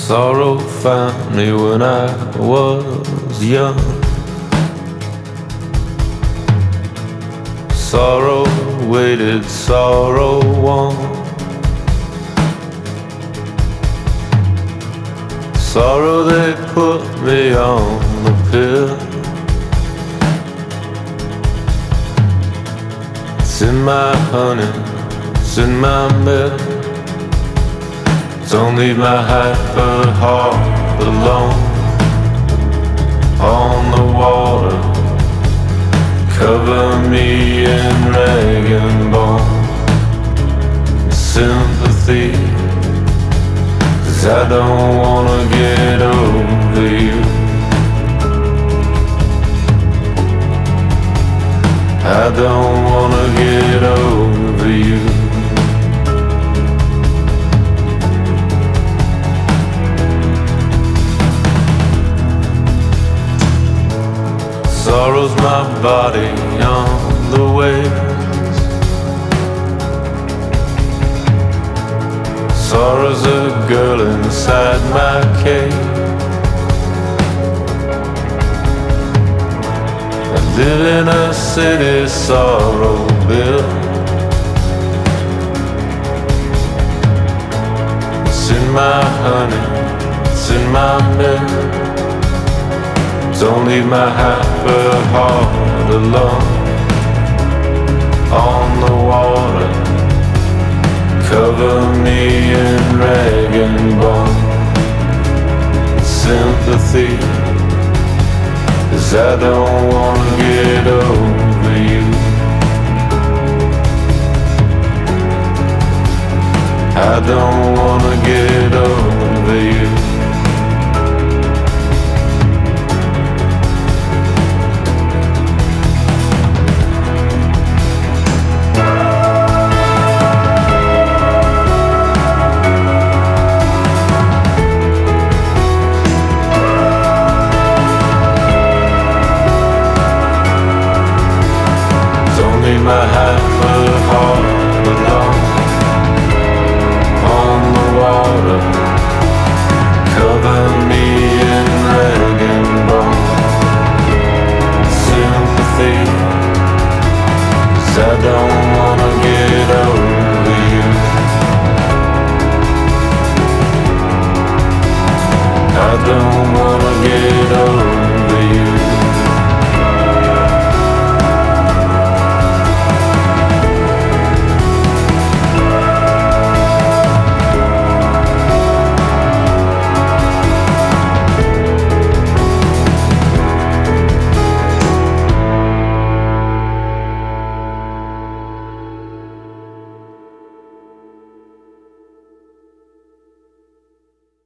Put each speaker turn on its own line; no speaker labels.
Sorrow found me when I was young. Sorrow waited, sorrow won. Sorrow, they put me on the pill. It's in my honey, it's in my milk. Don't leave my hyper heart alone on the water. Cover me in rag and bone. Sympathy, 'cause I don't wanna get over you. I don't wanna get over you. Sorrow's my body on the waves. Sorrow's a girl inside my cave. I live in a city sorrow built. It's in my honey, it's in my milk. Don't leave my hyper heart alone on the water. Cover me in rag and bone. Sympathy, 'cause I don't wanna get over you. I don't wanna get over you. My heart